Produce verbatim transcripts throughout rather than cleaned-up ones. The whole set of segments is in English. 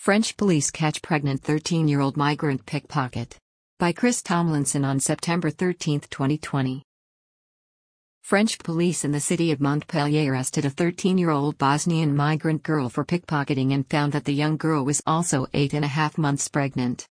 French police catch pregnant thirteen-year-old migrant pickpocket. By Chris Tomlinson on September thirteenth, twenty twenty. French police in the city of Montpellier arrested a thirteen-year-old Bosnian migrant girl for pickpocketing and found that the young girl was also eight and a half months pregnant.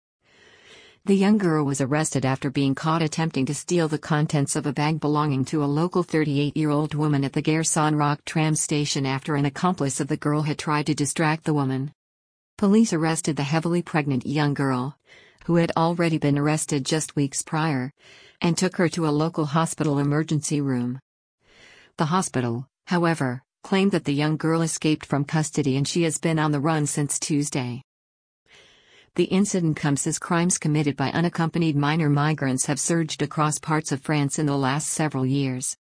The young girl was arrested after being caught attempting to steal the contents of a bag belonging to a local thirty-eight-year-old woman at the Gare Saint-Roch tram station after an accomplice of the girl had tried to distract the woman. Police arrested the heavily pregnant young girl, who had already been arrested just weeks prior, and took her to a local hospital emergency room. The hospital, however, claimed that the young girl escaped from custody and she has been on the run since Tuesday. The incident comes as crimes committed by unaccompanied minor migrants have surged across parts of France in the last several years.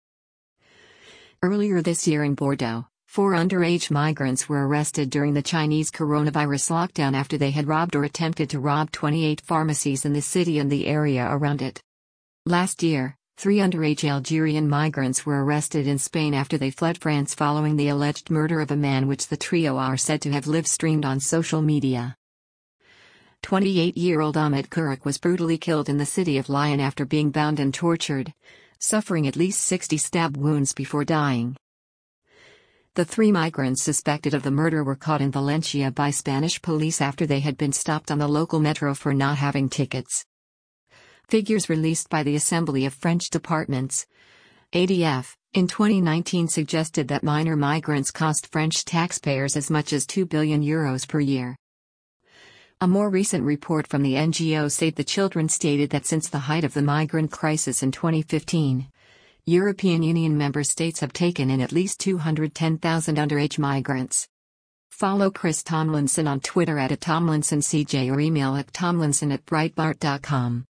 Earlier this year in Bordeaux, four underage migrants were arrested during the Chinese coronavirus lockdown after they had robbed or attempted to rob twenty-eight pharmacies in the city and the area around it. Last year, three underage Algerian migrants were arrested in Spain after they fled France following the alleged murder of a man which the trio are said to have live-streamed on social media. twenty-eight-year-old Ahmed Kourak was brutally killed in the city of Lyon after being bound and tortured, suffering at least sixty stab wounds before dying. The three migrants suspected of the murder were caught in Valencia by Spanish police after they had been stopped on the local metro for not having tickets. Figures released by the Assembly of French Departments, A D F, in twenty nineteen suggested that minor migrants cost French taxpayers as much as two billion euros per year. A more recent report from the N G O Save the Children stated that since the height of the migrant crisis in twenty fifteen, European Union member states have taken in at least two hundred ten thousand underage migrants. Follow Chris Tomlinson on Twitter at Tomlinson C J or email at tomlinson at breitbart dot com.